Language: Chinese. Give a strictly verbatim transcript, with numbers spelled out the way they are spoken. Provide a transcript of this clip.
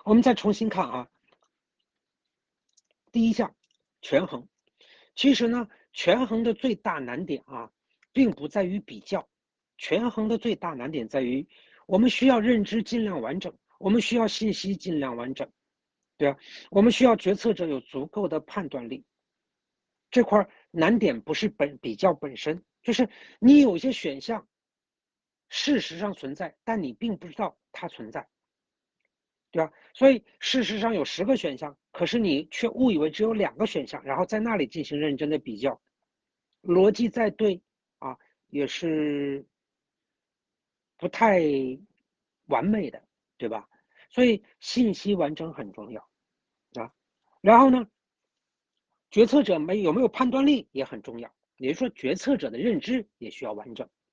我们再重新看啊，第一项权衡。其实呢，权衡的最大难点啊，并不在于比较，权衡的最大难点在于，我们需要认知尽量完整，我们需要信息尽量完整，对吧？我们需要决策者有足够的判断力。这块难点不是本比较本身，就是你有些选项事实上存在，但你并不知道它存在，对吧？所以事实上有十个选项，可是你却误以为只有两个选项，然后在那里进行认真的比较，逻辑再对啊，也是不太完美的，对吧？所以信息完整很重要啊。然后呢，决策者没有没有判断力也很重要，也就是说，决策者的认知也需要完整。